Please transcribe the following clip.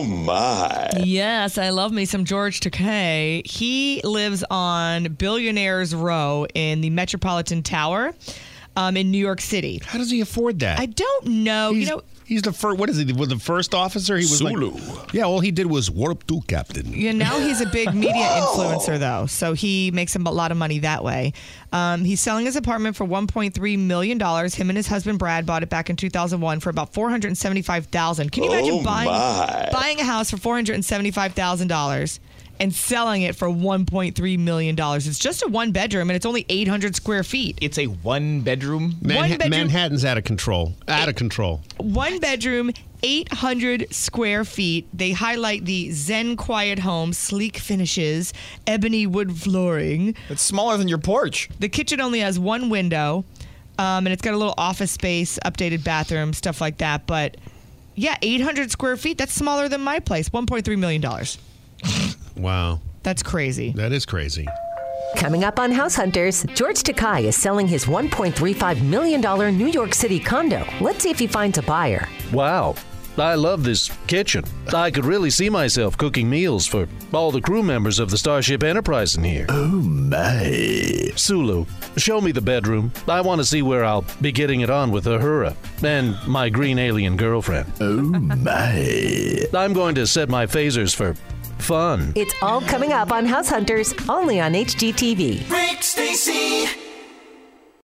my. Yes, I love me some George Takei. He lives on Billionaires Row in the Metropolitan Tower in New York City. How does he afford that? I don't know. He's the first. What is he? Was the first officer? He was Sulu. All he did was warp to captain. Yeah, now he's a big media influencer, though, so he makes a lot of money that way. He's selling his apartment for $1.3 million. Him and his husband Brad bought it back in 2001 for about $475,000. Can you imagine buying a house for $475,000 and selling it for $1.3 million? It's just a one bedroom, and it's only 800 square feet. It's a one bedroom? Manhattan's out of control. One bedroom, 800 square feet. They highlight the Zen quiet home, sleek finishes, ebony wood flooring. It's smaller than your porch. The kitchen only has one window, and it's got a little office space, updated bathroom, stuff like that. But yeah, 800 square feet. That's smaller than my place. $1.3 million. Wow. That's crazy. That is crazy. Coming up on House Hunters, George Takei is selling his $1.35 million New York City condo. Let's see if he finds a buyer. Wow. I love this kitchen. I could really see myself cooking meals for all the crew members of the Starship Enterprise in here. Oh, my. Sulu, show me the bedroom. I want to see where I'll be getting it on with Uhura and my green alien girlfriend. Oh, my. I'm going to set my phasers for fun. It's all coming up on House Hunters, only on HGTV. Rick Stacy.